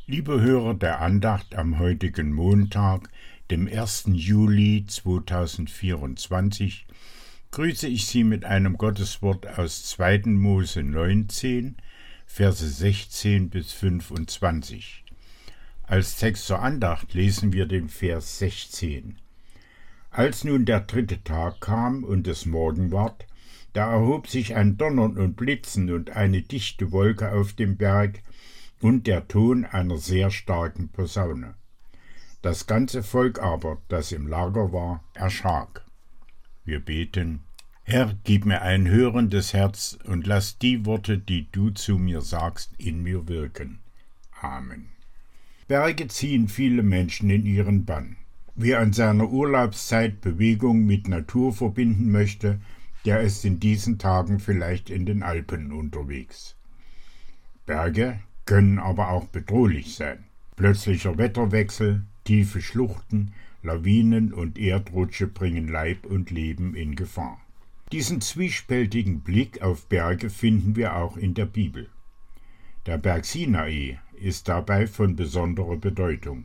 Liebe Hörer der Andacht am heutigen Montag, dem 1. Juli 2024, grüße ich Sie mit einem Gotteswort aus 2. Mose 19, Verse 16 bis 25. Als Text zur Andacht lesen wir den Vers 16. Als nun der 3. Tag kam und es Morgen ward, da erhob sich ein Donnern und Blitzen und eine dichte Wolke auf dem Berg und der Ton einer sehr starken Posaune. Das ganze Volk aber, das im Lager war, erschrak. Wir beten: Herr, gib mir ein hörendes Herz und lass die Worte, die du zu mir sagst, in mir wirken. Amen. Berge ziehen viele Menschen in ihren Bann. Wer an seiner Urlaubszeit Bewegung mit Natur verbinden möchte, der ist in diesen Tagen vielleicht in den Alpen unterwegs. Berge können aber auch bedrohlich sein. Plötzlicher Wetterwechsel, tiefe Schluchten, Lawinen und Erdrutsche bringen Leib und Leben in Gefahr. Diesen zwiespältigen Blick auf Berge finden wir auch in der Bibel. Der Berg Sinai ist dabei von besonderer Bedeutung.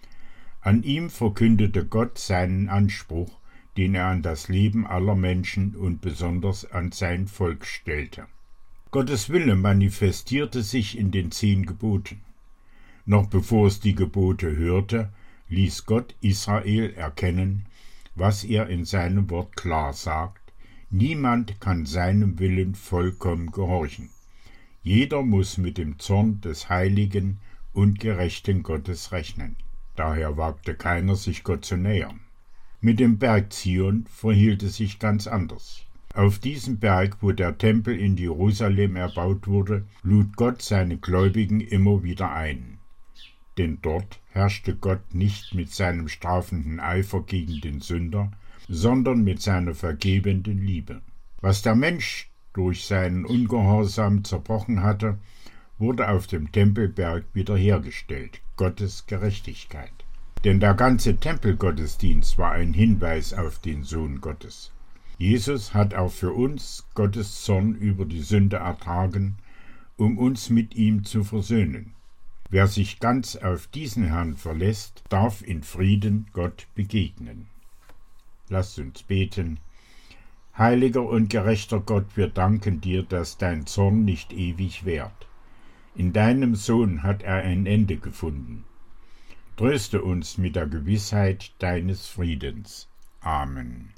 An ihm verkündete Gott seinen Anspruch, den er an das Leben aller Menschen und besonders an sein Volk stellte. Gottes Wille manifestierte sich in den 10 Geboten. Noch bevor es die Gebote hörte, ließ Gott Israel erkennen, was er in seinem Wort klar sagt: Niemand kann seinem Willen vollkommen gehorchen. Jeder muss mit dem Zorn des heiligen und gerechten Gottes rechnen. Daher wagte keiner, sich Gott zu nähern. Mit dem Berg Zion verhielt es sich ganz anders. Auf diesem Berg, wo der Tempel in Jerusalem erbaut wurde, lud Gott seine Gläubigen immer wieder ein. Denn dort herrschte Gott nicht mit seinem strafenden Eifer gegen den Sünder, sondern mit seiner vergebenden Liebe. Was der Mensch durch seinen Ungehorsam zerbrochen hatte, wurde auf dem Tempelberg wiederhergestellt, Gottes Gerechtigkeit. Denn der ganze Tempelgottesdienst war ein Hinweis auf den Sohn Gottes. Jesus hat auch für uns Gottes Zorn über die Sünde ertragen, um uns mit ihm zu versöhnen. Wer sich ganz auf diesen Herrn verlässt, darf in Frieden Gott begegnen. Lasst uns beten. Heiliger und gerechter Gott, wir danken dir, dass dein Zorn nicht ewig währt. In deinem Sohn hat er ein Ende gefunden. Tröste uns mit der Gewissheit deines Friedens. Amen.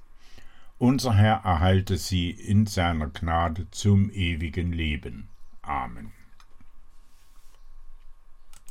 Unser Herr erhalte sie in seiner Gnade zum ewigen Leben. Amen.